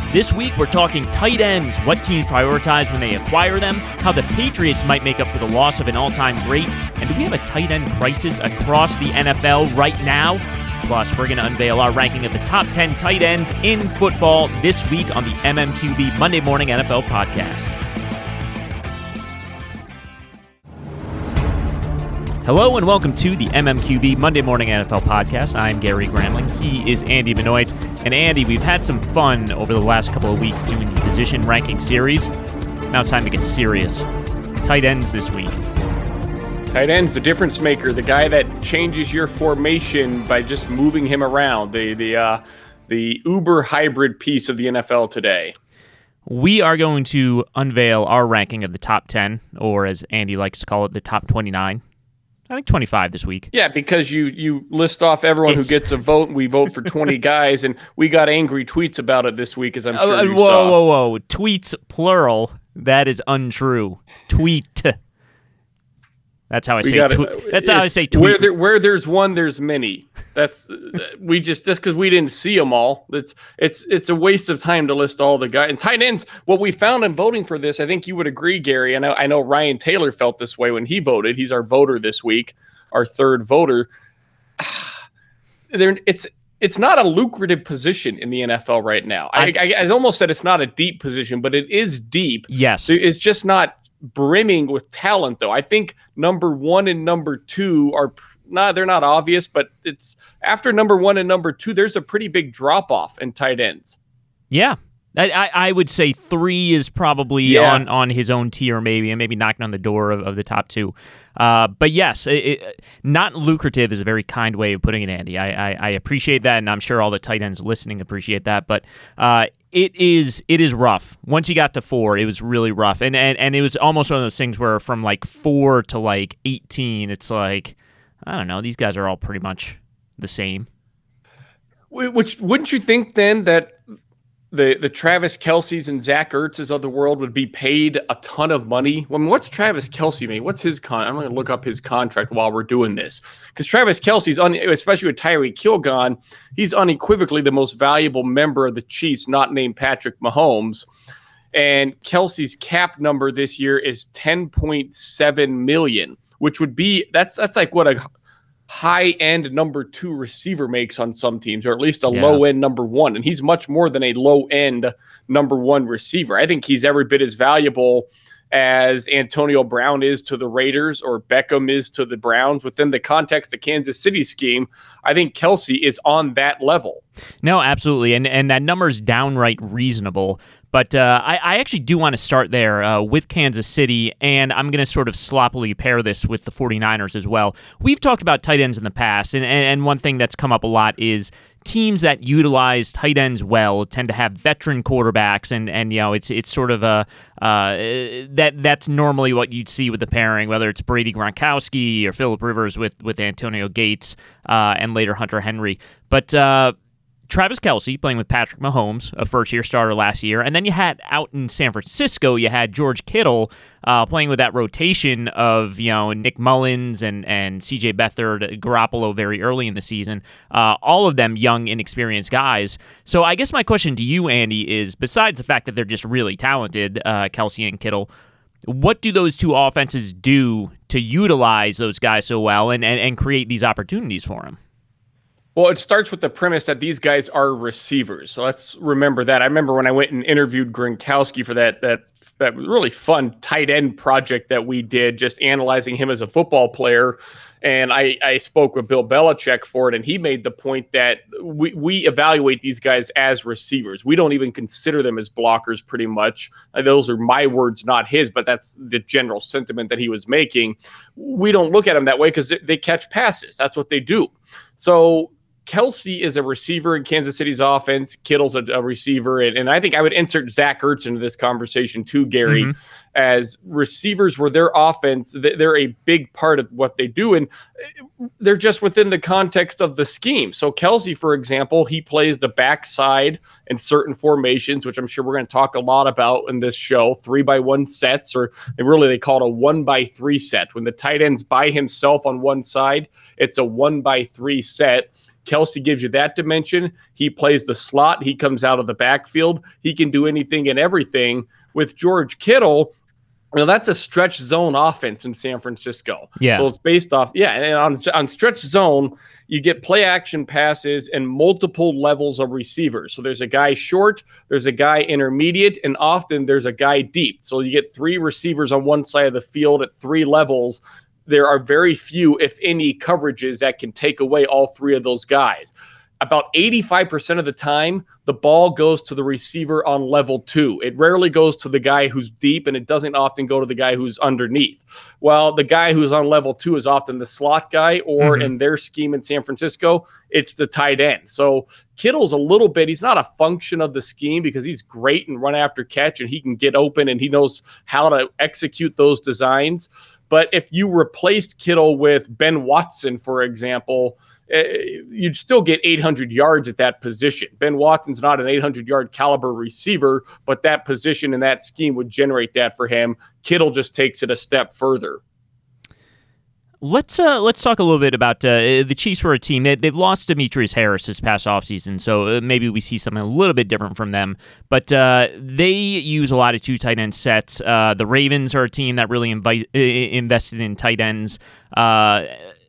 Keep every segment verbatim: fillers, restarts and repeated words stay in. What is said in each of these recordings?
This week, we're talking tight ends, what teams prioritize when they acquire them, how the Patriots might make up for the loss of an all-time great, and do we have a tight end crisis across the N F L right now? Plus, we're going to unveil our ranking of the top ten tight ends in football this week on the M M Q B Monday Morning N F L Podcast. Hello and welcome to the M M Q B Monday Morning N F L Podcast. I'm Gary Gramling. He is Andy Benoit. And Andy, we've had some fun over the last couple of weeks doing the position ranking series. Now it's time to get serious. Tight ends this week. Tight end's the difference maker, the guy that changes your formation by just moving him around, the the uh, the uber hybrid piece of the N F L today. We are going to unveil our ranking of the top ten, or as Andy likes to call it, the top twenty-nine. I think twenty-five this week. Yeah, because you you list off everyone it's... who gets a vote, and we vote for twenty guys, and we got angry tweets about it this week, as I'm sure uh, you whoa, saw. Whoa, whoa, whoa. Tweets, plural. That is untrue. Tweet. That's how I we say gotta, tw- That's how I say tweet. Where, there, where there's one, there's many. That's we just just because we didn't see them all. It's it's it's a waste of time to list all the guys and tight ends. What we found in voting for this, I think you would agree, Gary. And I, I know Ryan Taylor felt this way when he voted. He's our voter this week, our third voter. There, it's it's not a lucrative position in the N F L right now. I, I, I almost said it's not a deep position, but it is deep. Yes, it's just not brimming with talent, though. I think number one and number two are not, they're not obvious, but it's after number one and number two, there's a pretty big drop off in tight ends. Yeah. I, I would say three is probably yeah. on, on his own tier, maybe, and maybe knocking on the door of, of the top two. Uh, but yes, it, it, not lucrative is a very kind way of putting it, Andy. I, I, I appreciate that, and I'm sure all the tight ends listening appreciate that. But uh, it is it is rough. Once you got to four, it was really rough, and and and it was almost one of those things where from like four to like eighteen, it's like I don't know. These guys are all pretty much the same. Which wouldn't you think then that the the Travis Kelce's and Zach Ertz's of the world would be paid a ton of money? I mean, what's Travis Kelce made? What's his con? I'm going to look up his contract while we're doing this, because Travis Kelce's, un, especially with Tyreek Hill gone, he's unequivocally the most valuable member of the Chiefs, not named Patrick Mahomes. And Kelce's cap number this year is ten point seven million dollars, which would be that's that's like what a high-end number two receiver makes on some teams, or at least a yeah. low-end number one. And he's much more than a low-end number one receiver. I think he's every bit as valuable as Antonio Brown is to the Raiders or Beckham is to the Browns. Within the context of Kansas City's scheme, I think Kelce is on that level. No, absolutely. And and that number is downright reasonable. But uh, I, I actually do want to start there uh, with Kansas City, and I'm going to sort of sloppily pair this with the 49ers as well. We've talked about tight ends in the past, and, and one thing that's come up a lot is teams that utilize tight ends well tend to have veteran quarterbacks, and and you know it's it's sort of a uh, that that's normally what you'd see with the pairing, whether it's Brady Gronkowski or Phillip Rivers with with Antonio Gates uh, and later Hunter Henry, but. Uh, Travis Kelce playing with Patrick Mahomes, a first-year starter last year, and then you had out in San Francisco, you had George Kittle uh, playing with that rotation of you know Nick Mullins and and C J Beathard, Garoppolo very early in the season, uh, all of them young, inexperienced guys. So I guess my question to you, Andy, is besides the fact that they're just really talented, uh, Kelce and Kittle, what do those two offenses do to utilize those guys so well and and, and create these opportunities for them? Well, it starts with the premise that these guys are receivers. So let's remember that. I remember when I went and interviewed Gronkowski for that that that really fun tight end project that we did, just analyzing him as a football player. And I, I spoke with Bill Belichick for it, and he made the point that we, we evaluate these guys as receivers. We don't even consider them as blockers pretty much. Those are my words, not his, but that's the general sentiment that he was making. We don't look at them that way because they catch passes. That's what they do. So Kelce is a receiver in Kansas City's offense. Kittle's a, a receiver. And, and I think I would insert Zach Ertz into this conversation too, Gary, mm-hmm. as receivers were their offense. They're a big part of what they do. And they're just within the context of the scheme. So Kelce, for example, he plays the backside in certain formations, which I'm sure we're going to talk a lot about in this show, three by one sets, or really they call it a one by three set. When the tight end's by himself on one side, it's a one by three set. Kelce gives you that dimension. He plays the slot. He comes out of the backfield. He can do anything and everything. With George Kittle, well, that's a stretch zone offense in San Francisco. Yeah. So it's based off, yeah, and on, on stretch zone, you get play action passes and multiple levels of receivers. So there's a guy short, there's a guy intermediate, and often there's a guy deep. So you get three receivers on one side of the field at three levels. There are very few, if any, coverages that can take away all three of those guys. About eighty-five percent of the time, the ball goes to the receiver on level two. It rarely goes to the guy who's deep, and it doesn't often go to the guy who's underneath. Well, the guy who's on level two is often the slot guy, or mm-hmm. in their scheme in San Francisco, it's the tight end. So Kittle's a little bit, he's not a function of the scheme because he's great in run after catch, and he can get open, and he knows how to execute those designs. But if you replaced Kittle with Ben Watson, for example, you'd still get eight hundred yards at that position. Ben Watson's not an eight hundred yard caliber receiver, but that position and that scheme would generate that for him. Kittle just takes it a step further. Let's uh, let's talk a little bit about uh, the Chiefs were a team. They, they've lost Demetrius Harris this past offseason, so uh, maybe we see something a little bit different from them. But uh, they use a lot of two tight end sets. Uh, the Ravens are a team that really invi- invested in tight ends. Uh,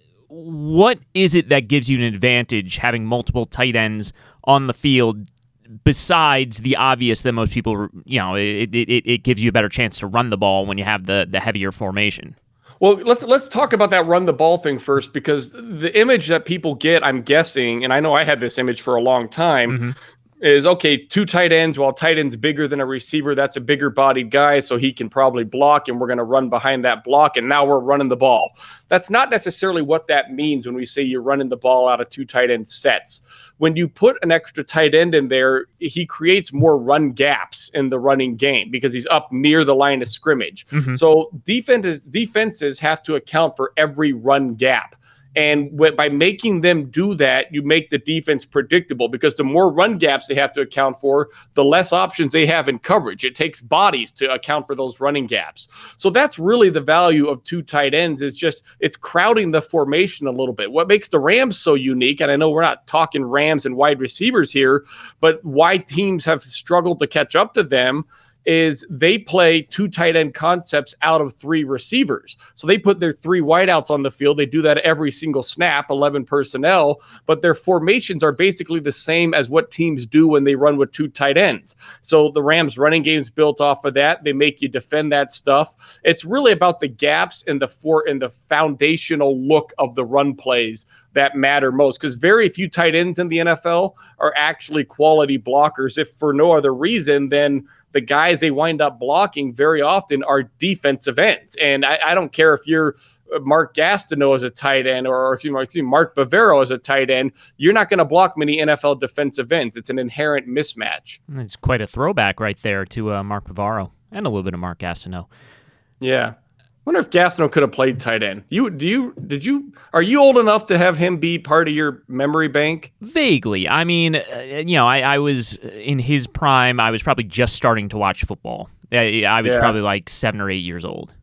what is it that gives you an advantage having multiple tight ends on the field besides the obvious that most people, you know, it, it, it gives you a better chance to run the ball when you have the, the heavier formation? Well, let's let's talk about that run the ball thing first, because the image that people get, I'm guessing, and I know I had this image for a long time, mm-hmm. is, okay, two tight ends, while tight end's bigger than a receiver, that's a bigger bodied guy, so he can probably block, and we're going to run behind that block, and now we're running the ball. That's not necessarily what that means when we say you're running the ball out of two tight end sets. When you put an extra tight end in there, he creates more run gaps in the running game because he's up near the line of scrimmage. Mm-hmm. So defenses, defenses have to account for every run gap. And by making them do that, you make the defense predictable, because the more run gaps they have to account for, the less options they have in coverage. It takes bodies to account for those running gaps. So that's really the value of two tight ends, is just it's crowding the formation a little bit. What makes the Rams so unique, and I know we're not talking Rams and wide receivers here, but why teams have struggled to catch up to them, is they play two tight end concepts out of three receivers. So they put their three wideouts on the field. They do that every single snap, eleven personnel, but their formations are basically the same as what teams do when they run with two tight ends. So the Rams running game's built off of that. They make you defend that stuff. It's really about the gaps and the for and the foundational look of the run plays that matter most, because very few tight ends in the N F L are actually quality blockers, if for no other reason than the guys they wind up blocking very often are defensive ends. And I, I don't care if you're Mark Gastineau as a tight end, or excuse me, Mark Bavaro as a tight end, you're not going to block many N F L defensive ends. It's an inherent mismatch. It's quite a throwback right there to uh, Mark Bavaro and a little bit of Mark Gastineau. Yeah. I wonder if Gastineau could have played tight end. You do you did you are you old enough to have him be part of your memory bank? Vaguely. I mean, uh, you know, I, I was in his prime. I was probably just starting to watch football. I, I was yeah. probably like seven or eight years old.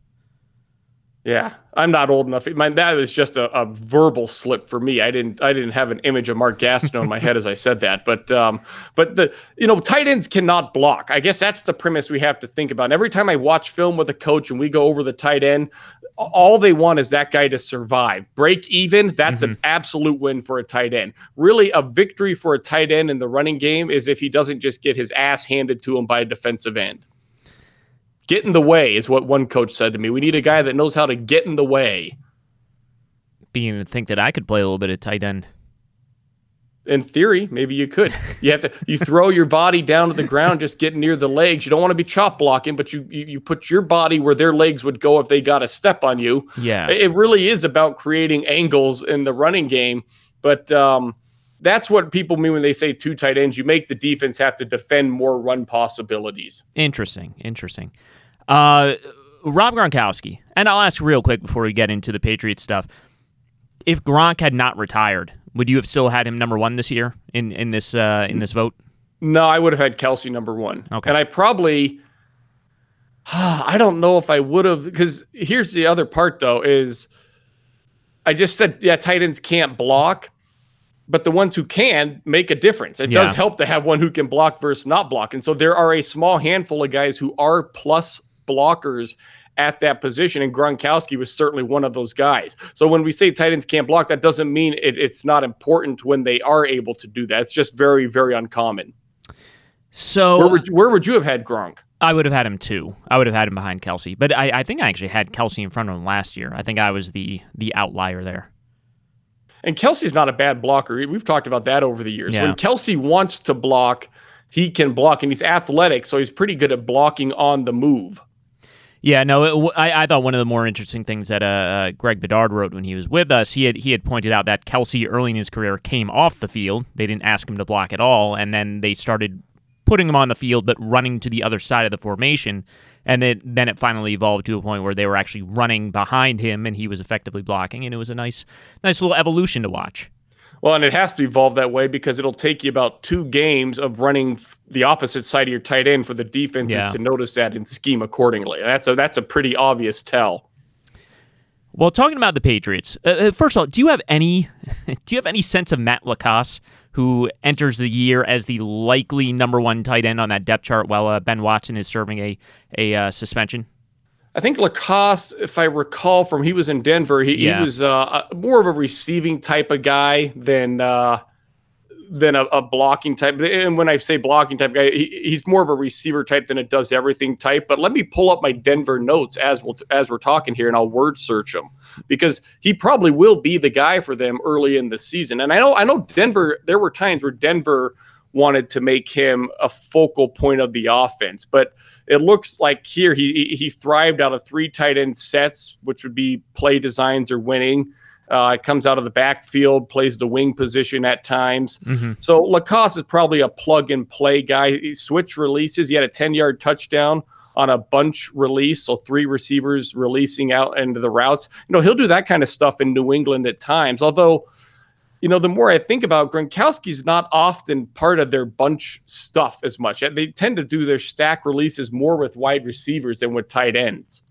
Yeah, I'm not old enough. My, that was just a, a verbal slip for me. I didn't I didn't have an image of Mark Gastineau in my head as I said that. But um, but the you know tight ends cannot block. I guess that's the premise we have to think about. And every time I watch film with a coach and we go over the tight end, all they want is that guy to survive. Break even, that's mm-hmm. an absolute win for a tight end. Really, a victory for a tight end in the running game is if he doesn't just get his ass handed to him by a defensive end. Get in the way is what one coach said to me. We need a guy that knows how to get in the way. Beginning to think that I could play a little bit of tight end. In theory, maybe you could. You have to. You throw your body down to the ground, just get near the legs. You don't want to be chop blocking, but you, you you put your body where their legs would go if they got a step on you. Yeah, it really is about creating angles in the running game. But um, that's what people mean when they say two tight ends. You make the defense have to defend more run possibilities. Interesting. Interesting. Uh, Rob Gronkowski, and I'll ask real quick before we get into the Patriots stuff. If Gronk had not retired, would you have still had him number one this year in in this uh, in this vote? No, I would have had Kelce number one. Okay, and I probably, I don't know if I would have, because here's the other part though: is I just said yeah, tight ends can't block. but the ones who can make a difference. It Yeah. does help to have one who can block versus not block. And so there are a small handful of guys who are plus blockers at that position, and Gronkowski was certainly one of those guys. So when we say tight ends can't block, that doesn't mean it, it's not important when they are able to do that. It's just very, very uncommon. So where would, where would you have had Gronk? I would have had him too. I would have had him behind Kelsey, but I, I think I actually had Kelsey in front of him last year. I think I was the the outlier there. And Kelsey's not a bad blocker. We've talked about that over the years. Yeah. When Kelsey wants to block, he can block, and he's athletic, so he's pretty good at blocking on the move. Yeah, no, it, I, I thought one of the more interesting things that uh, uh, Greg Bedard wrote when he was with us, he had he had pointed out that Kelsey early in his career came off the field. They didn't ask him to block at all, and then they started putting him on the field but running to the other side of the formation, and then, then it finally evolved to a point where they were actually running behind him, and he was effectively blocking, and it was a nice, nice little evolution to watch. Well, and it has to evolve that way because it'll take you about two games of running the opposite side of your tight end for the defenses Yeah. to notice that and scheme accordingly. That's a that's a pretty obvious tell. Well, talking about the Patriots, uh, first of all, do you have any do you have any sense of Matt LaCosse, who enters the year as the likely number one tight end on that depth chart while uh, Ben Watson is serving a a uh, suspension? I think LaCosse, if I recall from he was in Denver, he, Yeah. he was uh, more of a receiving type of guy than uh, than a, a blocking type. And when I say blocking type guy, he, he's more of a receiver type than it does everything type. But let me pull up my Denver notes as we'll, as we're talking here, and I'll word search them because he probably will be the guy for them early in the season. And I know I know Denver. There were times where Denver wanted to make him a focal point of the offense, but it looks like here he he thrived out of three tight end sets, which would be play designs or winning. Uh, comes out of the backfield, plays the wing position at times. Mm-hmm. So LaCosse is probably a plug and play guy. He switch releases. He had a ten-yard touchdown on a bunch release, so three receivers releasing out into the routes. You know, he'll do that kind of stuff in New England at times, although – you know, the more I think about it, Gronkowski's not often part of their bunch stuff as much. They tend to do their stack releases more with wide receivers than with tight ends.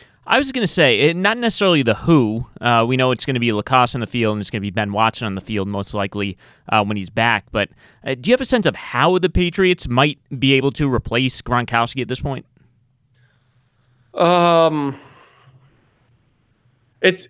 I was going to say, it, not necessarily the who. Uh, we know it's going to be LaCosse on the field, and it's going to be Ben Watson on the field most likely uh, when he's back. But uh, do you have a sense of how the Patriots might be able to replace Gronkowski at this point? Um, it's...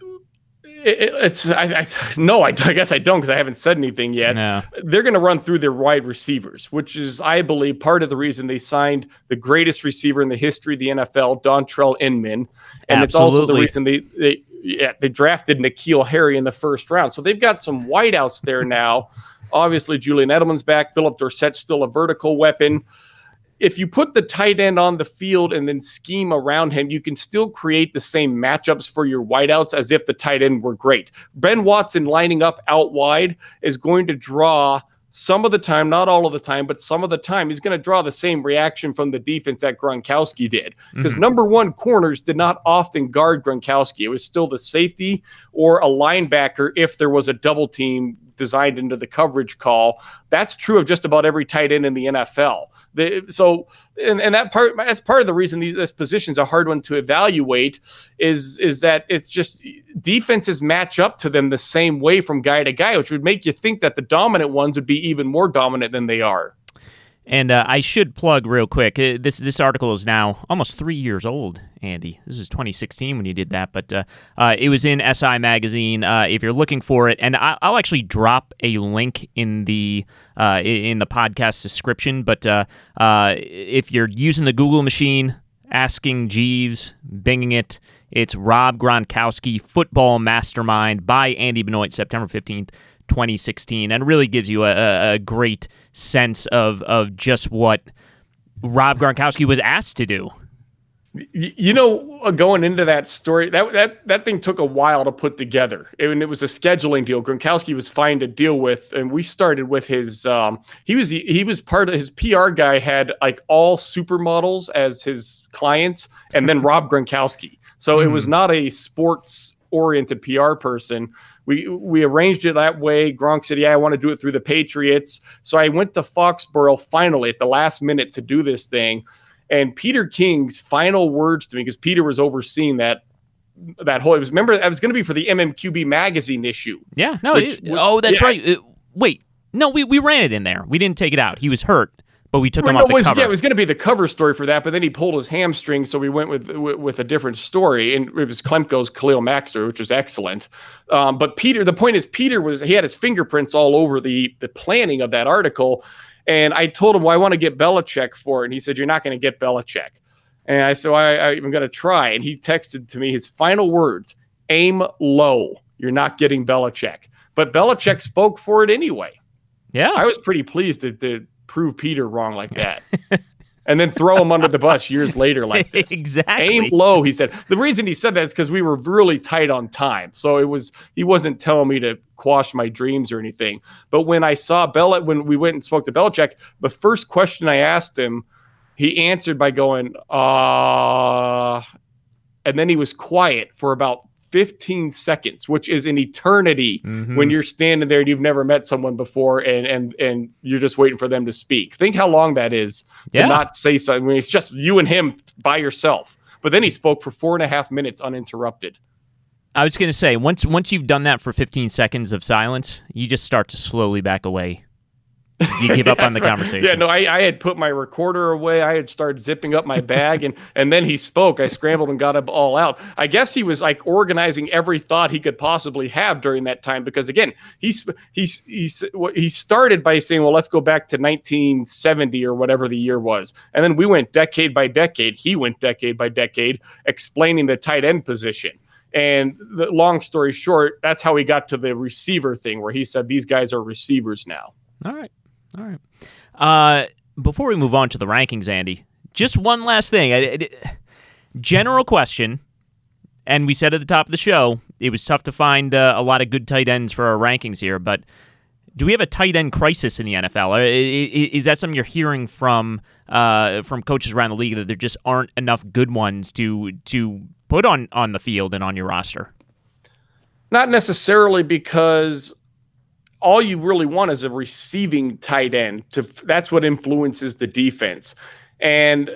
It, it's I, I no I, I guess I don't because I haven't said anything yet. No. They're going to run through their wide receivers, which is I believe part of the reason they signed the greatest receiver in the history of the N F L, Dontrell Inman, and Absolutely. It's also the reason they they yeah they drafted N'Keal Harry in the first round. So they've got some wideouts there now. Obviously, Julian Edelman's back. Philip Dorsett's still a vertical weapon. If you put the tight end on the field and then scheme around him, you can still create the same matchups for your wideouts as if the tight end were great. Ben Watson lining up out wide is going to draw some of the time, not all of the time, but some of the time, he's going to draw the same reaction from the defense that Gronkowski did. Because Mm-hmm. number one corners did not often guard Gronkowski. It was still the safety or a linebacker if there was a double team designed into the coverage call. That's true of just about every tight end in the N F L. The, so, and, and that part, that's part of the reason these this position's a hard one to evaluate is, is that it's just defenses match up to them the same way from guy to guy, which would make you think that the dominant ones would be even more dominant than they are. And uh, I should plug real quick, uh, this this article is now almost three years old, Andy. This is twenty sixteen when you did that, but uh, uh, it was in S I Magazine uh, if you're looking for it. And I, I'll actually drop a link in the uh, in the podcast description. But uh, uh, if you're using the Google machine, asking Jeeves, binging it, it's Rob Gronkowski, Football Mastermind by Andy Benoit, September fifteenth, twenty sixteen, and really gives you a, a great sense of of just what Rob Gronkowski was asked to do. You know, going into that story, that that that thing took a while to put together, and it was a scheduling deal. Gronkowski was fine to deal with, and we started with his. Um, he was the, he was part of his P R guy had like all supermodels as his clients, and then Rob Gronkowski. So mm. it was not a sports oriented P R person. We we arranged it that way. Gronk said, yeah, I want to do it through the Patriots. So I went to Foxborough finally at the last minute to do this thing. And Peter King's final words to me, because Peter was overseeing that that whole. It was remember I was going to be for the M M Q B magazine issue. Yeah, no. Which, it, oh, that's yeah. right. It, wait, no, we we ran it in there. We didn't take it out. He was hurt. But we took I mean, him off no, the was, cover. Yeah, it was going to be the cover story for that, but then he pulled his hamstring, so we went with with, with a different story, and it was Klemko's Khalil Mack story, which was excellent. Um, but Peter, the point is, Peter was he had his fingerprints all over the the planning of that article, and I told him, well, I want to get Belichick for it, and he said, you're not going to get Belichick. And I said, well, I, I'm going to try, and he texted to me his final words, aim low. You're not getting Belichick. But Belichick spoke for it anyway. Yeah. I was pretty pleased to, to prove Peter wrong like that. And then throw him under the bus years later like this. Exactly. Aim low, he said. The reason he said that is because we were really tight on time. So it was he wasn't telling me to quash my dreams or anything. But when I saw Bell, when we went and spoke to Belichick, the first question I asked him, he answered by going, uh, and then he was quiet for about fifteen seconds, which is an eternity mm-hmm. when you're standing there and you've never met someone before and and and you're just waiting for them to speak. Think how long that is to yeah. not say something. I mean, it's just you and him by yourself. But then he spoke for four and a half minutes uninterrupted. I was going to say, once once you've done that for fifteen seconds of silence, you just start to slowly back away. You give up yeah, on the conversation. Yeah, no, I, I had put my recorder away. I had started zipping up my bag, and and then he spoke. I scrambled and got it all out. I guess he was like organizing every thought he could possibly have during that time, because again, he's he's he's he started by saying, well, let's go back to nineteen seventy or whatever the year was, and then we went decade by decade. He went decade by decade, explaining the tight end position. And the long story short, that's how he got to the receiver thing, where he said these guys are receivers now. All right. All right. Uh, before we move on to the rankings, Andy, just one last thing. I, I, general question, and we said at the top of the show, it was tough to find uh, a lot of good tight ends for our rankings here, but do we have a tight end crisis in the N F L? Is that something you're hearing from uh, from coaches around the league, that there just aren't enough good ones to to put on, on the field and on your roster? Not necessarily, because all you really want is a receiving tight end. To that's what influences the defense. And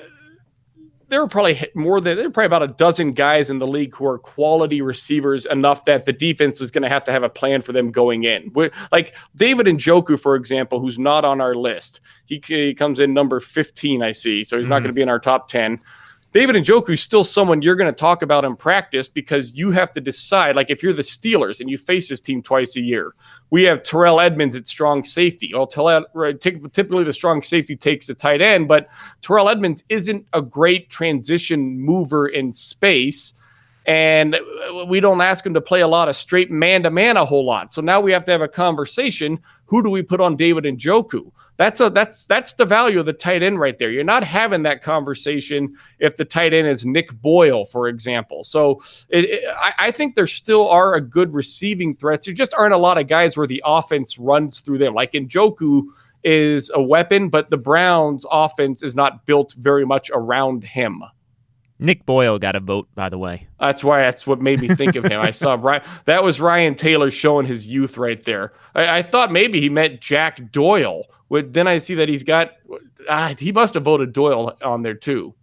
there are probably more than there are probably about a dozen guys in the league who are quality receivers enough that the defense is going to have to have a plan for them going in. We're, like David Njoku, for example, who's not on our list. He, he comes in number fifteen, I see. So he's mm-hmm. not going to be in our top ten. David Njoku is still someone you're going to talk about in practice, because you have to decide, like if you're the Steelers and you face this team twice a year. We have Terrell Edmonds at strong safety. Well, Terrell, right, typically the strong safety takes the tight end, but Terrell Edmonds isn't a great transition mover in space, and we don't ask him to play a lot of straight man-to-man a whole lot. So now we have to have a conversation. Who do we put on David Njoku? That's a that's that's the value of the tight end right there. You're not having that conversation if the tight end is Nick Boyle, for example. So it, it, I, I think there still are a good receiving threats. There just aren't a lot of guys where the offense runs through them. Like Njoku is a weapon, but the Browns' offense is not built very much around him. Nick Boyle got a vote, by the way. That's why. That's what made me think of him. I saw Ryan, that was Ryan Taylor showing his youth right there. I, I thought maybe he meant Jack Doyle. Then I see that he's got. Ah, he must have voted Doyle on there too.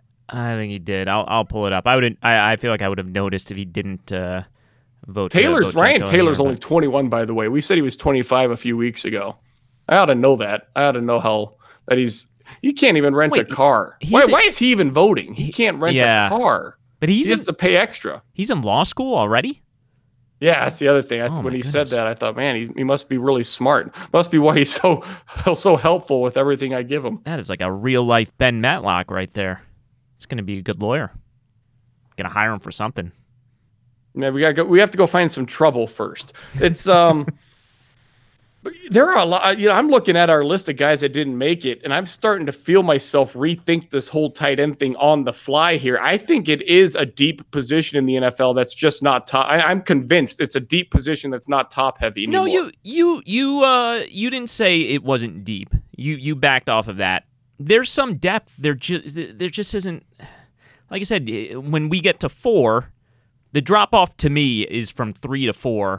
I think he did. I'll I'll pull it up. I would. I, I feel like I would have noticed if he didn't uh, vote. Taylor's uh, vote Ryan Doyle Taylor's here, only twenty-one, by the way. We said he was twenty-five a few weeks ago. I ought to know that. I ought to know how that he's. He can't even rent Wait, a car. Why, a, why is he even voting? He can't rent yeah, a car. But he's he in, has to pay extra. He's in law school already? Yeah, that's the other thing. I, oh when he goodness. said that, I thought, man, he, he must be really smart. Must be why he's so so helpful with everything I give him. That is like a real-life Ben Matlock right there. He's going to be a good lawyer. Going to hire him for something. Yeah, we got go, we have to go find some trouble first. It's um there are a lot, you know, I'm looking at our list of guys that didn't make it, and I'm starting to feel myself rethink this whole tight end thing on the fly here. I think it is a deep position in the N F L that's just not top. I, I'm convinced it's a deep position that's not top heavy anymore. No, you you you uh you didn't say it wasn't deep. You you backed off of that. There's some depth. There just there just isn't. Like I said, when we get to four, the drop off to me is from three to four.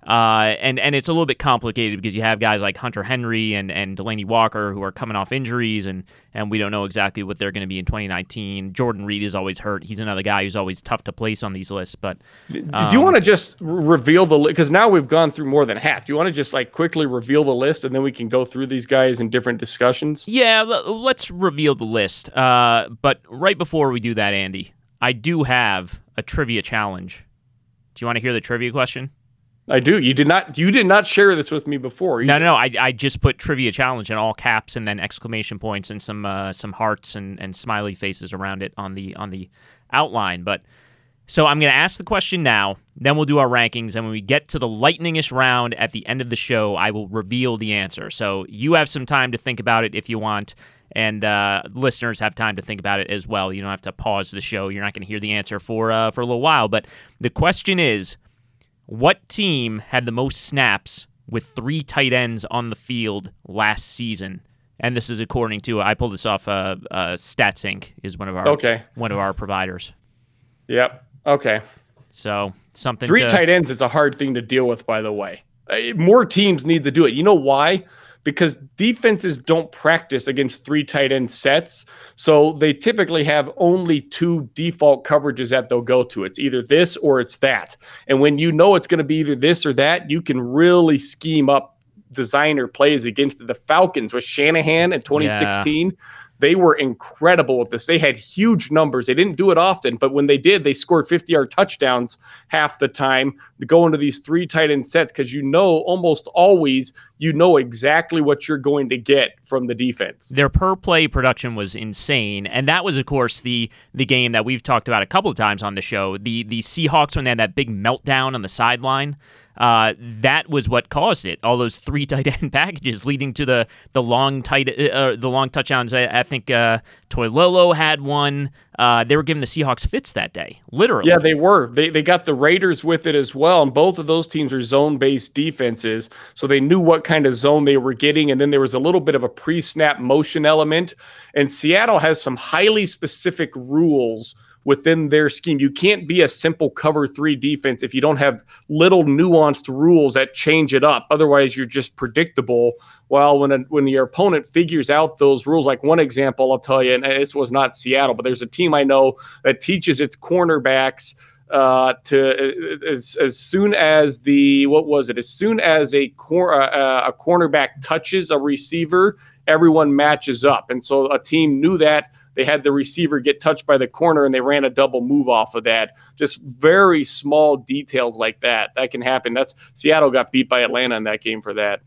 Uh, and, and it's a little bit complicated because you have guys like Hunter Henry and, and Delaney Walker who are coming off injuries, and, and we don't know exactly what they're going to be in twenty nineteen. Jordan Reed is always hurt. He's another guy who's always tough to place on these lists. But um, do you want to just reveal the list? Because now we've gone through more than half. Do you want to just like quickly reveal the list, and then we can go through these guys in different discussions? Yeah, l- let's reveal the list. Uh, but right before we do that, Andy, I do have a trivia challenge. Do you want to hear the trivia question? I do. You did not. You did not share this with me before. No, no, no. I, I just put trivia challenge in all caps and then exclamation points and some uh, some hearts and, and smiley faces around it on the on the outline. But so I'm going to ask the question now. Then we'll do our rankings, and when we get to the lightning-ish round at the end of the show, I will reveal the answer. So you have some time to think about it if you want, and uh, listeners have time to think about it as well. You don't have to pause the show. You're not going to hear the answer for uh, for a little while. But the question is, what team had the most snaps with three tight ends on the field last season? And this is according to, I pulled this off, uh, uh, StatsInc is one of our okay. one of our providers. Yep. Okay. So something. Three to, tight ends is a hard thing to deal with, by the way. Uh, More teams need to do it. You know why? Because defenses don't practice against three tight end sets. So they typically have only two default coverages that they'll go to. It's either this or it's that. And when you know it's going to be either this or that, you can really scheme up designer plays against the Falcons with Shanahan in twenty sixteen. Yeah. They were incredible with this. They had huge numbers. They didn't do it often, but when they did, they scored fifty-yard touchdowns half the time to go into these three tight end sets because you know almost always you know exactly what you're going to get from the defense. Their per play production was insane, and that was, of course, the the game that we've talked about a couple of times on the show. The the Seahawks when they had that big meltdown on the sideline. Uh, that was what caused it. All those three tight end packages leading to the the long tight uh, the long touchdowns. I, I think uh, Toilolo had one. Uh, they were giving the Seahawks fits that day, literally. Yeah, they were. They they got the Raiders with it as well, and both of those teams are zone-based defenses, so they knew what kind of zone they were getting, and then there was a little bit of a pre-snap motion element, and Seattle has some highly specific rules within their scheme. You can't be a simple cover three defense if you don't have little nuanced rules that change it up. Otherwise, you're just predictable. Well, when a, when your opponent figures out those rules, like one example I'll tell you, and this was not Seattle, but there's a team I know that teaches its cornerbacks uh, to as as soon as the what was it? As soon as a cor- uh, a cornerback touches a receiver, everyone matches up, and so a team knew that. They had the receiver get touched by the corner, and they ran a double move off of that. Just very small details like that. That can happen. That's Seattle got beat by Atlanta in that game for that.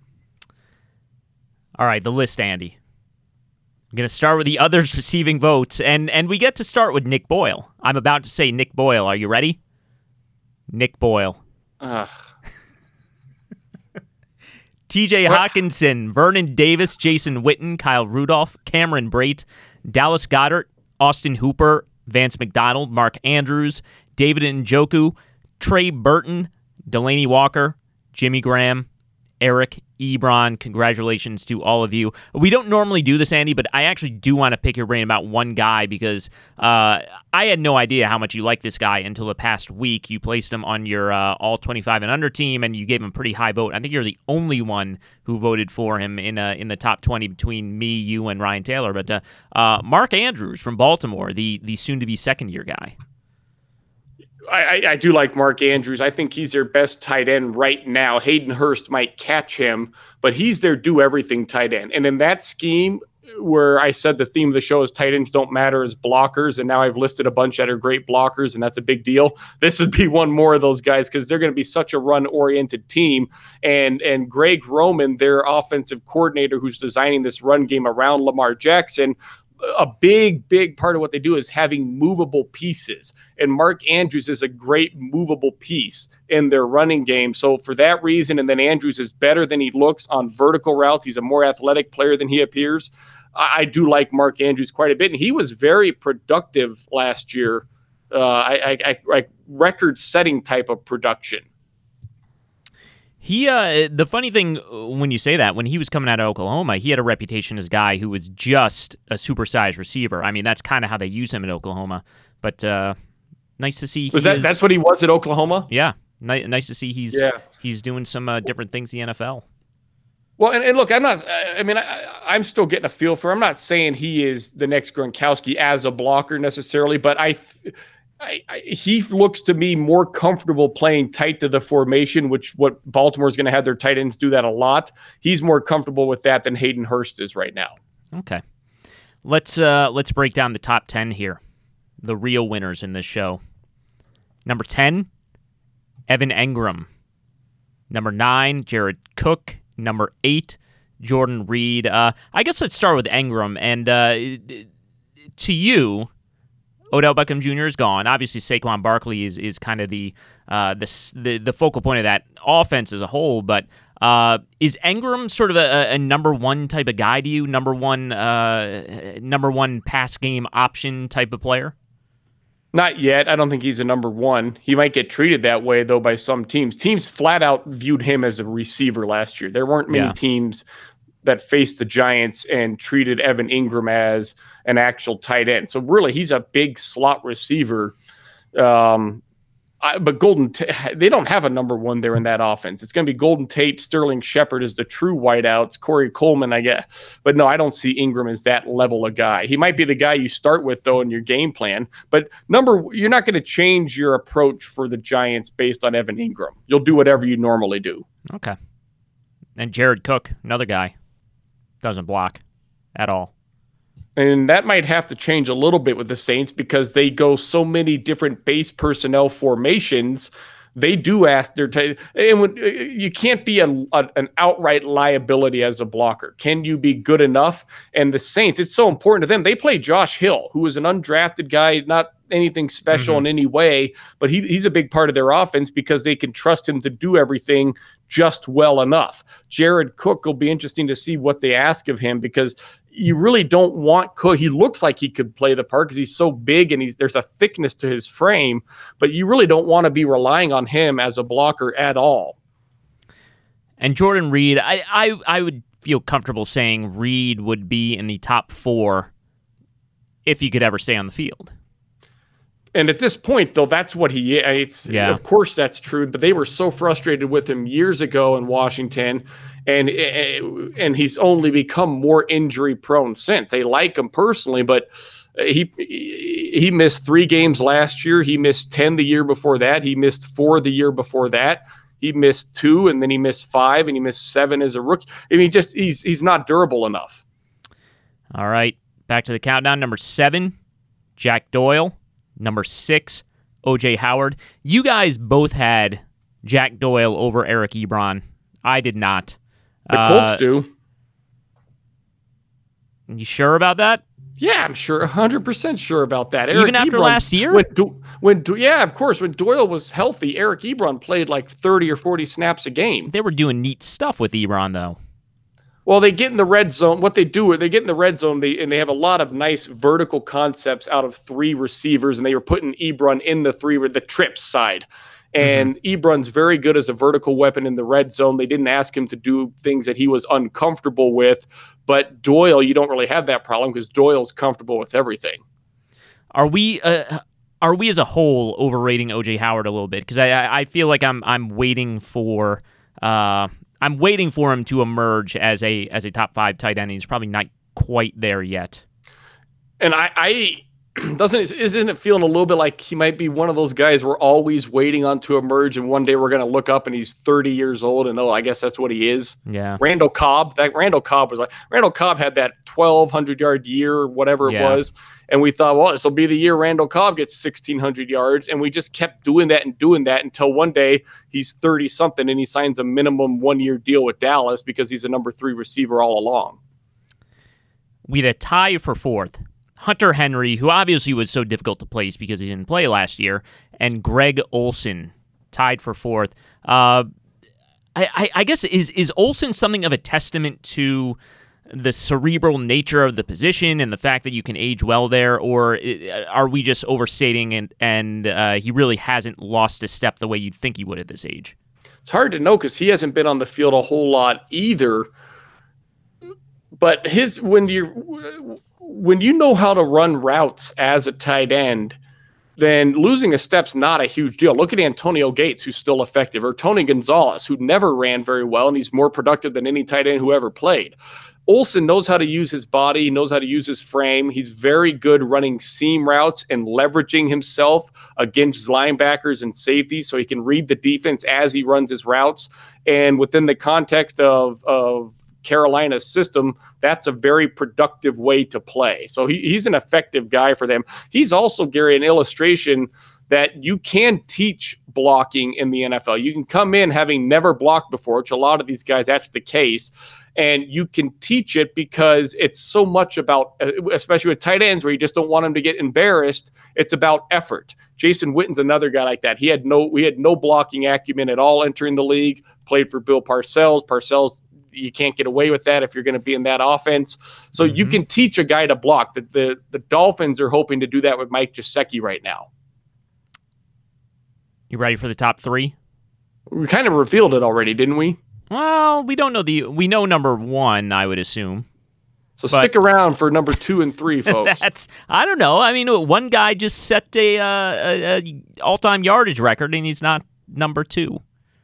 All right, the list, Andy. I'm going to start with the others receiving votes, and, and we get to start with Nick Boyle. I'm about to say Nick Boyle. Are you ready? Nick Boyle. Uh. T J Hawkinson, Vernon Davis, Jason Witten, Kyle Rudolph, Cameron Brate, Dallas Goedert, Austin Hooper, Vance McDonald, Mark Andrews, David Njoku, Trey Burton, Delaney Walker, Jimmy Graham, Eric Ebron. Congratulations to all of you. We don't normally do this, Andy, but I actually do want to pick your brain about one guy because uh, I had no idea how much you like this guy until the past week. You placed him on your uh, all twenty-five and under team, and you gave him a pretty high vote. I think you're the only one who voted for him in uh, in the top twenty between me, you, and Ryan Taylor. But uh, uh, Mark Andrews from Baltimore, the the soon-to-be second-year guy. I, I do like Mark Andrews. I think he's their best tight end right now. Hayden Hurst might catch him, but he's their do-everything tight end. And in that scheme, where I said the theme of the show is tight ends don't matter as blockers, and now I've listed a bunch that are great blockers, and that's a big deal. This would be one more of those guys because they're going to be such a run-oriented team. And and Greg Roman, their offensive coordinator who's designing this run game around Lamar Jackson, a big, big part of what they do is having movable pieces. And Mark Andrews is a great movable piece in their running game. So for that reason, and then Andrews is better than he looks on vertical routes. He's a more athletic player than he appears. I, I do like Mark Andrews quite a bit. And he was very productive last year. Uh, I, I, I, I record-setting type of production. He, uh, the funny thing when you say that, when he was coming out of Oklahoma, he had a reputation as a guy who was just a supersized receiver. I mean, that's kind of how they use him in Oklahoma. But uh, nice to see. He was that? is, that's what he was at Oklahoma. Yeah, ni- nice to see he's yeah. he's doing some uh, different things in the N F L. Well, and, and look, I'm not, I mean, I, I'm still getting a feel for him. I'm not saying he is the next Gronkowski as a blocker necessarily, but I, I, I he looks to me more comfortable playing tight to the formation, which what Baltimore is going to have their tight ends do that a lot. He's more comfortable with that than Hayden Hurst is right now. Okay. Let's, uh, let's break down the top ten here. The real winners in this show. Number ten, Evan Engram. Number nine, Jared Cook. Number eight, Jordan Reed. Uh, I guess let's start with Engram. And uh, to you, Odell Beckham Junior is gone. Obviously, Saquon Barkley is is kind of the uh, the, the the focal point of that offense as a whole. But uh, is Engram sort of a, a number one type of guy to you? Number one, uh, number one pass game option type of player? Not yet. I don't think he's a number one. He might get treated that way, though, by some teams. Teams flat out viewed him as a receiver last year. There weren't many yeah. teams that faced the Giants and treated Evan Engram as an actual tight end. So really, he's a big slot receiver. Um, I, but Golden, T- they don't have a number one there in that offense. It's going to be Golden Tate, Sterling Shepard as the true wideouts, Corey Coleman, I guess. But no, I don't see Engram as that level of guy. He might be the guy you start with, though, in your game plan. But number, you're not going to change your approach for the Giants based on Evan Engram. You'll do whatever you normally do. Okay. And Jared Cook, another guy, doesn't block at all. And that might have to change a little bit with the Saints because they go so many different base personnel formations. They do ask their tight, and when, you can't be a, a, an outright liability as a blocker. Can you be good enough? And the Saints, it's so important to them. They play Josh Hill, who is an undrafted guy, not anything special mm-hmm. in any way, but he, he's a big part of their offense because they can trust him to do everything just well enough. Jared Cook will be interesting to see what they ask of him because you really don't want Cook. He looks like he could play the part because he's so big and he's there's a thickness to his frame, but you really don't want to be relying on him as a blocker at all. And Jordan Reed, I, I, I would feel comfortable saying Reed would be in the top four if he could ever stay on the field. And at this point, though, that's what he is. Yeah. Of course, that's true. But they were so frustrated with him years ago in Washington, and and he's only become more injury prone since. They like him personally, but he he missed three games last year. He missed ten the year before that. He missed four the year before that. He missed two, and then he missed five, and he missed seven as a rookie. I mean, just he's he's not durable enough. All right, back to the countdown. Number seven, Jack Doyle. Number six, O J Howard. You guys both had Jack Doyle over Eric Ebron. I did not. The Colts uh, do. You sure about that? Yeah, I'm sure, one hundred percent sure about that. Eric Even after Ebron, last year? When, when Yeah, of course. When Doyle was healthy, Eric Ebron played like thirty or forty snaps a game. They were doing neat stuff with Ebron, though. Well, they get in the red zone. What they do is they get in the red zone, they, and they have a lot of nice vertical concepts out of three receivers, and they were putting Ebron in the three, the trips side. And mm-hmm. Ebron's very good as a vertical weapon in the red zone. They didn't ask him to do things that he was uncomfortable with. But Doyle, you don't really have that problem because Doyle's comfortable with everything. Are we uh, are we as a whole overrating O J Howard a little bit? Because I I feel like I'm I'm waiting for uh, I'm waiting for him to emerge as a as a top five tight end. He's probably not quite there yet. And I. I Doesn't isn't it feeling a little bit like he might be one of those guys we're always waiting on to emerge, and one day we're going to look up and he's thirty years old, and oh, I guess that's what he is. Yeah. Randall Cobb, that Randall Cobb was like Randall Cobb had that twelve hundred yard year, whatever yeah. it was, and we thought, well, this will be the year Randall Cobb gets sixteen hundred yards, and we just kept doing that and doing that until one day he's thirty something and he signs a minimum one year deal with Dallas because he's a number three receiver all along. We had a tie for fourth. Hunter Henry, who obviously was so difficult to place because he didn't play last year, and Greg Olsen tied for fourth. Uh, I, I, I guess, is is Olsen something of a testament to the cerebral nature of the position and the fact that you can age well there, or are we just overstating and, and uh, he really hasn't lost a step the way you'd think he would at this age? It's hard to know because he hasn't been on the field a whole lot either. But his when you're... when you know how to run routes as a tight end, then losing a step's not a huge deal. Look at Antonio Gates, who's still effective, or Tony Gonzalez, who never ran very well, and he's more productive than any tight end who ever played. Olsen knows how to use his body, he knows how to use his frame. He's very good running seam routes and leveraging himself against linebackers and safeties, so he can read the defense as he runs his routes. And within the context of, of Carolina's system, that's a very productive way to play. So he, he's an effective guy for them. He's also, Gary, an illustration that you can teach blocking in the N F L. You can come in having never blocked before, which a lot of these guys, that's the case. And you can teach it because it's so much about, especially with tight ends where you just don't want them to get embarrassed. It's about effort. Jason Witten's another guy like that. He had no, we had no blocking acumen at all entering the league, played for Bill Parcells. Parcells, you can't get away with that if you're going to be in that offense. So mm-hmm. you can teach a guy to block. The, the, the Dolphins are hoping to do that with Mike Gesicki right now. You ready for the top three? We kind of revealed it already, didn't we? Well, we don't know the. We know number one, I would assume. So but, stick around for number two and three, folks. That's I don't know. I mean, one guy just set a, uh, a, a all-time yardage record, and he's not number two.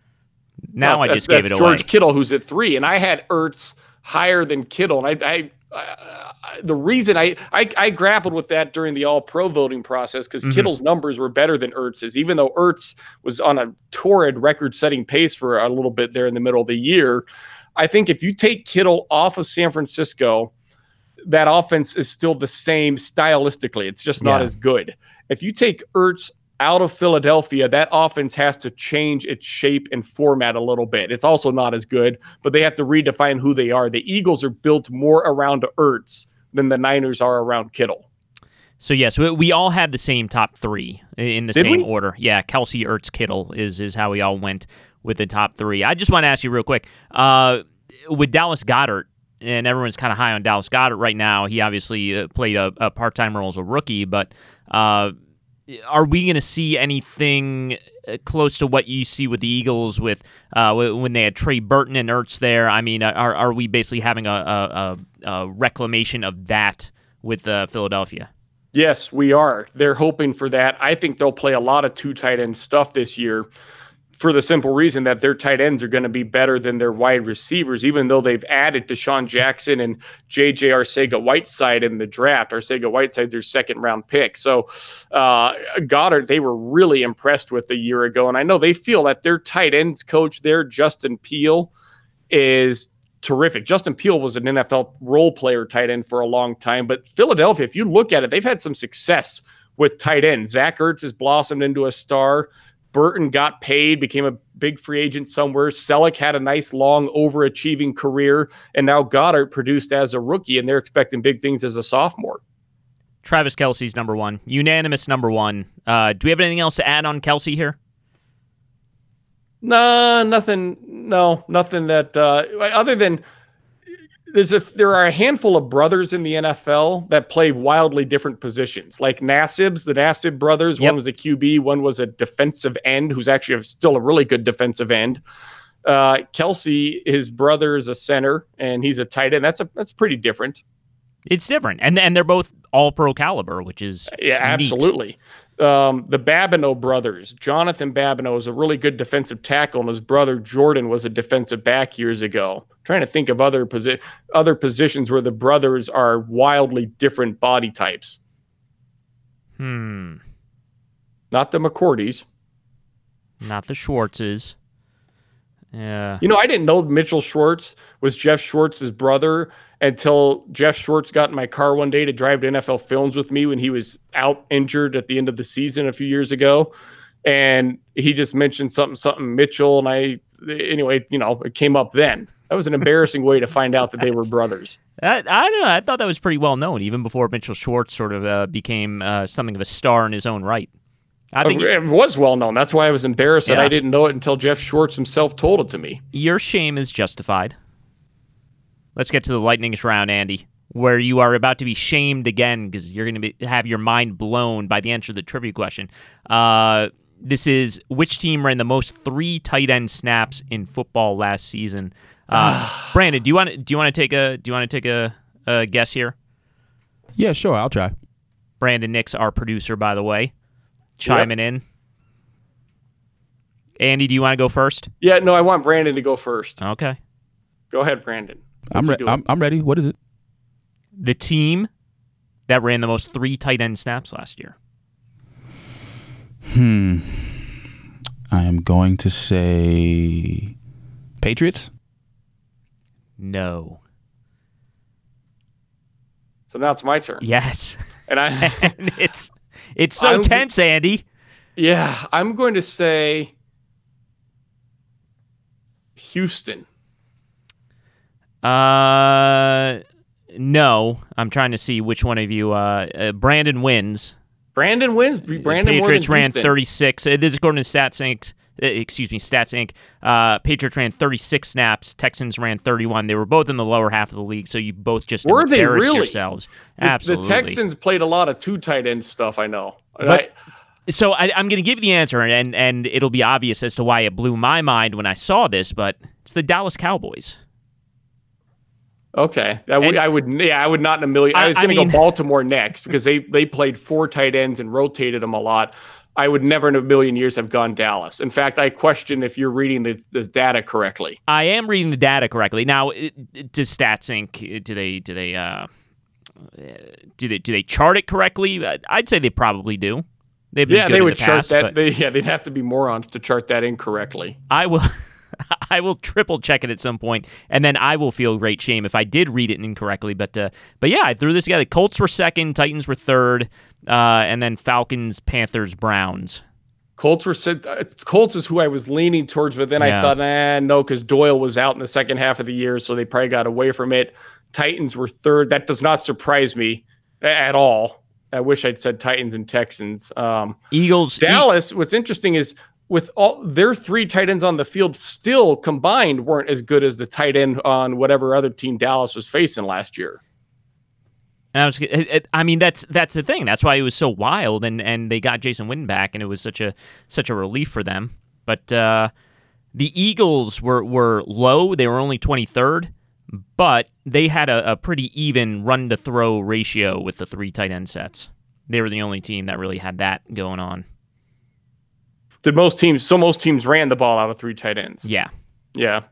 Now no, I just gave it George away. George Kittle, who's at three, and I had Ertz higher than Kittle, and I. I Uh, the reason I, I I grappled with that during the All-Pro voting process because mm-hmm. Kittle's numbers were better than Ertz's, even though Ertz was on a torrid record-setting pace for a little bit there in the middle of the year. I think if you take Kittle off of San Francisco, that offense is still the same stylistically. It's just not yeah. as good. If you take Ertz out of Philadelphia, that offense has to change its shape and format a little bit. It's also not as good, but they have to redefine who they are. The Eagles are built more around Ertz than the Niners are around Kittle. So, yes, we, we all had the same top three in the Did same we? order. Yeah, Kelsey, Ertz, Kittle is, is how we all went with the top three. I just want to ask you real quick, uh, with Dallas Goedert, and everyone's kind of high on Dallas Goedert right now. He obviously uh, played a, a part-time role as a rookie, but uh, are we going to see anything close to what you see with the Eagles with uh, when they had Trey Burton and Ertz there? I mean, are are we basically having a, a, a reclamation of that with uh, Philadelphia? Yes, we are. They're hoping for that. I think they'll play a lot of two tight end stuff this year for the simple reason that their tight ends are going to be better than their wide receivers, even though they've added Deshaun Jackson and J J Arcega-Whiteside in the draft. Arcega-Whiteside's their second-round pick. So uh, Goddard, they were really impressed with a year ago, and I know they feel that their tight ends coach there, Justin Peele, is terrific. Justin Peele was an N F L role player tight end for a long time, but Philadelphia, if you look at it, they've had some success with tight ends. Zach Ertz has blossomed into a star. Burton got paid, became a big free agent somewhere. Selleck had a nice, long, overachieving career, and now Goddard produced as a rookie, and they're expecting big things as a sophomore. Travis Kelce's number one. Unanimous number one. Uh, do we have anything else to add on Kelce here? No, nothing. No, nothing that uh, other than there's a there are a handful of brothers in the N F L that play wildly different positions. Like Nassib's, the Nassib brothers. Yep. One was a Q B, one was a defensive end, who's actually still a really good defensive end. Uh, Kelce, his brother, is a center, and he's a tight end. That's a that's pretty different. It's different, and and they're both all pro caliber, which is yeah, absolutely. Neat. Um, the Babineau brothers, Jonathan Babineau is a really good defensive tackle, and his brother Jordan was a defensive back years ago. I'm trying to think of other posi- other positions where the brothers are wildly different body types. Hmm. Not the McCourties. Not the Schwartzes. Yeah. You know, I didn't know Mitchell Schwartz was Jeff Schwartz's brother until Jeff Schwartz got in my car one day to drive to N F L Films with me when he was out injured at the end of the season a few years ago. And he just mentioned something, something Mitchell. And I, anyway, you know, it came up then. That was an embarrassing way to find out that they were brothers. I, I don't know. I thought that was pretty well known, even before Mitchell Schwartz sort of uh, became uh, something of a star in his own right. I think it was well known. That's why I was embarrassed yeah. that I didn't know it until Jeff Schwartz himself told it to me. Your shame is justified. Let's get to the lightning round, Andy, where you are about to be shamed again because you're going to have your mind blown by the answer to the trivia question. Uh, this is which team ran the most three tight end snaps in football last season? Uh, Brandon, do you want to do you want to take a do you want to take a, a guess here? Yeah, sure. I'll try. Brandon Nix, our producer, by the way. chiming yep. in. Andy, do you want to go first? Yeah, no, I want Brandon to go first. Okay. Go ahead, Brandon. I'm, re- I'm I'm ready. What is it? The team that ran the most three tight end snaps last year. Hmm. I am going to say Patriots. No. So now it's my turn. Yes. And I and it's it's so I'm, tense, Andy. Yeah, I'm going to say Houston. Uh no. I'm trying to see which one of you uh, uh Brandon wins. Brandon wins. Brandon Patriots more than ran Houston. thirty-six. Uh, this is according to StatsInc. Uh, excuse me, StatsInc. Uh, Patriots ran thirty-six snaps. Texans ran thirty-one. They were both in the lower half of the league, so you both just were they embarrassed really? yourselves. The, Absolutely. The Texans played a lot of two tight end stuff, I know. But, I, so I, I'm going to give you the answer, and, and it'll be obvious as to why it blew my mind when I saw this, but it's the Dallas Cowboys. Okay, that would, I would, yeah, I would not in a million. I was going to go Baltimore next because they they played four tight ends and rotated them a lot. I would never in a million years have gone Dallas. In fact, I question if you're reading the, the data correctly. I am reading the data correctly. Now, it, does StatsInc do they do they uh, do they do they chart it correctly? I'd say they probably do. They've been yeah, good they in would the chart past, that. They, yeah, they'd have to be morons to chart that incorrectly. I will. I will triple check it at some point, and then I will feel great shame if I did read it incorrectly. But uh, but yeah, I threw this together. Colts were second, Titans were third, uh, and then Falcons, Panthers, Browns. Colts were uh, Colts is who I was leaning towards, but then yeah. I thought, eh, no, because Doyle was out in the second half of the year, so they probably got away from it. Titans were third. That does not surprise me at all. I wish I'd said Titans and Texans. Um, Eagles. Dallas. E- what's interesting is, with all their three tight ends on the field, still combined weren't as good as the tight end on whatever other team Dallas was facing last year. And I was, I mean, that's that's the thing. That's why it was so wild, and, and they got Jason Witten back, and it was such a such a relief for them. But uh, the Eagles were were low; they were only twenty-third, but they had a, a pretty even run to throw ratio with the three tight end sets. They were the only team that really had that going on. Did most teams? So most teams ran the ball out of three tight ends. Yeah, yeah.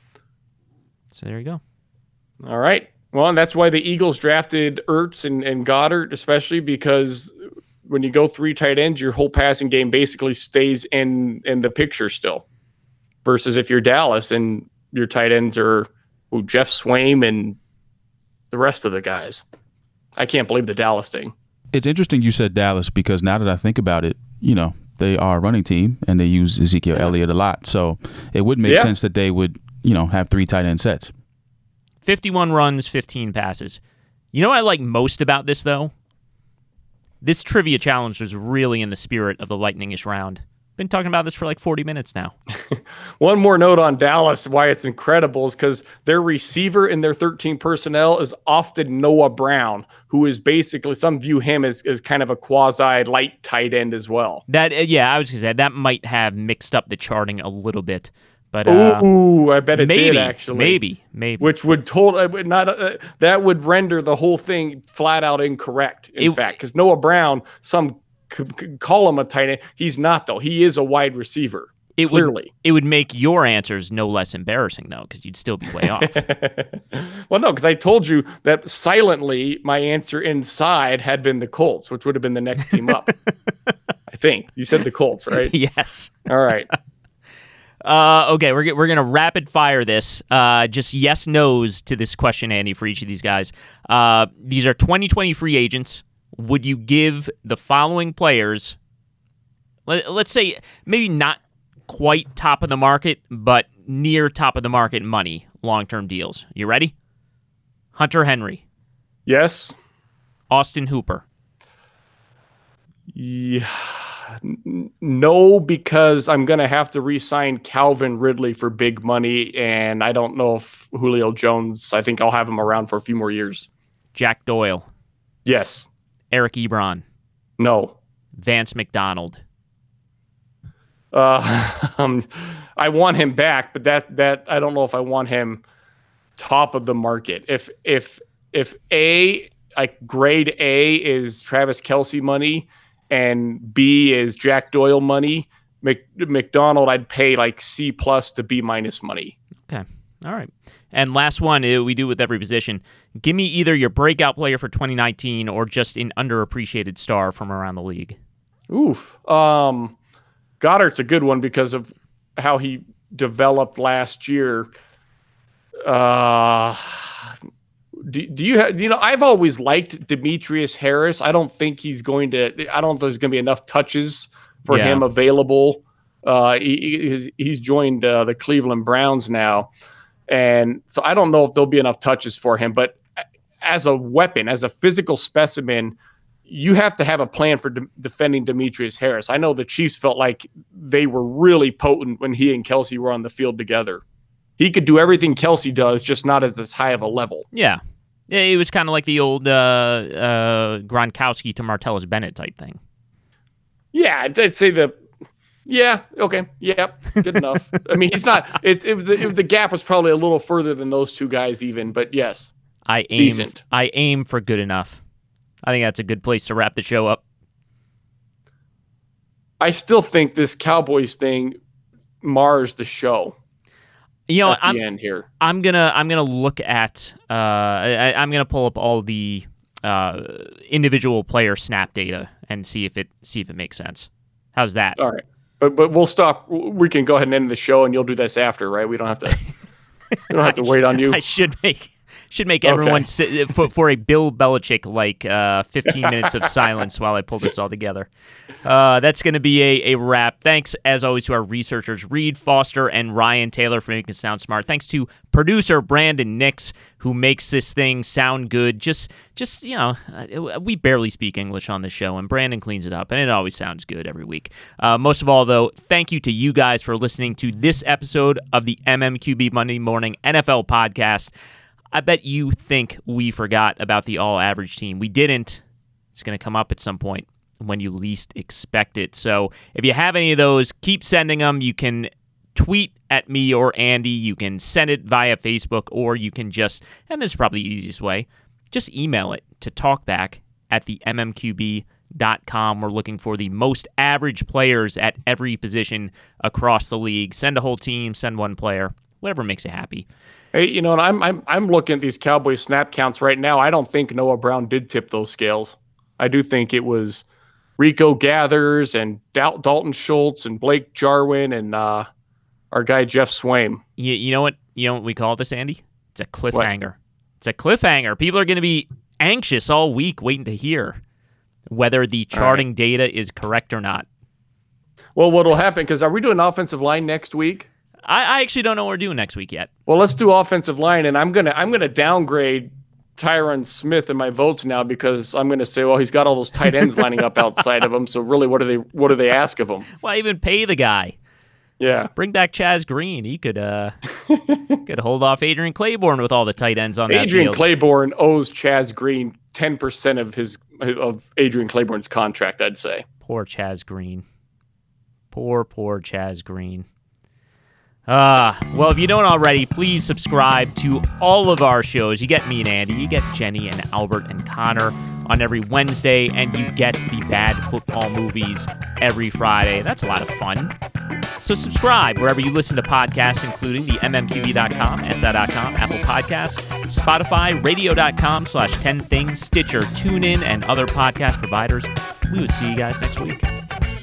So there you go. All right. Well, and that's why the Eagles drafted Ertz and, and Goddard, especially because when you go three tight ends, your whole passing game basically stays in in the picture still. Versus if you're Dallas and your tight ends are ooh, Jeff Swaim and the rest of the guys. I can't believe the Dallas thing. It's interesting you said Dallas because now that I think about it, you know, they are a running team and they use Ezekiel yeah. Elliott a lot. So it would make yeah. sense that they would, you know, have three tight end sets. fifty-one runs, fifteen passes. You know what I like most about this, though? This trivia challenge was really in the spirit of the lightning-ish round. Been talking about this for like forty minutes now. One more note on Dallas, why it's incredible is because their receiver in their thirteen personnel is often Noah Brown, who is basically, some view him as, as kind of a quasi-light tight end as well. That uh, yeah, I was going to say, that might have mixed up the charting a little bit. But, uh, Ooh, I bet it maybe, did, actually. Maybe, maybe. Which would total, not uh, that would render the whole thing flat out incorrect, in it, fact. Because Noah Brown, some could, could call him a tight end. He's not, though. He is a wide receiver. It clearly. Would, it would make your answers no less embarrassing, though, because you'd still be way off. Well, no, because I told you that silently my answer inside had been the Colts, which would have been the next team up. I think. You said the Colts, right? Yes. All right. Uh, okay, we're we're gonna rapid fire this. Uh, just yes nos to this question, Andy, for each of these guys. Uh, these are twenty twenty free agents. Would you give the following players? Let, let's say maybe not quite top of the market, but near top of the market money, long term deals. You ready? Hunter Henry. Yes. Austin Hooper. Yeah. No, because I'm going to have to re-sign Calvin Ridley for big money, and I don't know if Julio Jones, I think I'll have him around for a few more years. Jack Doyle. Yes. Eric Ebron. No. Vance McDonald. Uh, um, I want him back, but that that I don't know if I want him top of the market. If if if A, like grade A is Travis Kelce money, and B is Jack Doyle money. Mc, McDonald, I'd pay like C plus to B minus money. Okay. All right. And last one, we do with every position. Give me either your breakout player for twenty nineteen or just an underappreciated star from around the league. Oof. Um, Goddard's a good one because of how he developed last year. Uh, do, do you have, you know, I've always liked Demetrius Harris. I don't think he's going to, I don't think there's going to be enough touches for yeah. him available. Uh, he, he's, he's joined uh, the Cleveland Browns now. And so I don't know if there'll be enough touches for him, but as a weapon, as a physical specimen, you have to have a plan for de- defending Demetrius Harris. I know the Chiefs felt like they were really potent when he and Kelsey were on the field together. He could do everything Kelsey does, just not at as high of a level. Yeah. It was kind of like the old uh, uh, Gronkowski to Martellus Bennett type thing. Yeah, I'd, I'd say the yeah, okay, yeah, good enough. I mean, he's not. It's if the, if the gap was probably a little further than those two guys, even. But yes, I aim. Decent. I aim for good enough. I think that's a good place to wrap the show up. I still think this Cowboys thing mars the show. You know, at I'm the end here. I'm gonna I'm gonna look at. Uh, I, I'm gonna pull up all the uh, individual player snap data and see if it see if it makes sense. How's that? All right. But but we'll stop. We can go ahead and end the show, and you'll do this after, right? We don't have to. We don't have to wait on you. I should make should make everyone okay. sit for, for a Bill Belichick like uh, fifteen minutes of silence while I pull this all together. Uh, that's going to be a, a wrap. Thanks, as always, to our researchers, Reed Foster and Ryan Taylor, for making it sound smart. Thanks to producer Brandon Nix, who makes this thing sound good. Just, just you know, we barely speak English on this show, and Brandon cleans it up, and it always sounds good every week. Uh, most of all, though, thank you to you guys for listening to this episode of the M M Q B Monday Morning N F L Podcast. I bet you think we forgot about the all-average team. We didn't. It's going to come up at some point when you least expect it. So if you have any of those, keep sending them. You can tweet at me or Andy. You can send it via Facebook, or you can just, and this is probably the easiest way, just email it to talkback at the m m q b dot com. We're looking for the most average players at every position across the league. Send a whole team, send one player, whatever makes you happy. Hey, you know, and I'm I'm I'm looking at these Cowboys snap counts right now. I don't think Noah Brown did tip those scales. I do think it was Rico Gathers and Dal- Dalton Schultz and Blake Jarwin and uh, our guy Jeff Swaim. You, you know what? You know what we call this, Andy? It's a cliffhanger. What? It's a cliffhanger. People are going to be anxious all week waiting to hear whether the charting right. data is correct or not. Well, what will happen, because are we doing offensive line next week? I, I actually don't know what we're doing next week yet. Well, let's do offensive line, and I'm gonna I'm gonna downgrade Tyron Smith in my votes now, because I'm gonna say, well, he's got all those tight ends lining up outside of him. So really, what do they what do they ask of him? Why even pay the guy? Yeah, bring back Chaz Green. He could uh could hold off Adrian Claiborne with all the tight ends on that Adrian field. Claiborne owes Chaz Green ten percent of his of Adrian Claiborne's contract, I'd say. Poor Chaz Green. Poor poor Chaz Green. Uh, well, if you don't already, please subscribe to all of our shows. You get me and Andy, you get Jenny and Albert and Connor on every Wednesday, and you get the Bad Football Movies every Friday. That's a lot of fun. So subscribe wherever you listen to podcasts, including the m m q b dot com, s i dot com, Apple Podcasts, Spotify, radio dot com slash ten things, Stitcher, TuneIn, and other podcast providers. We will see you guys next week.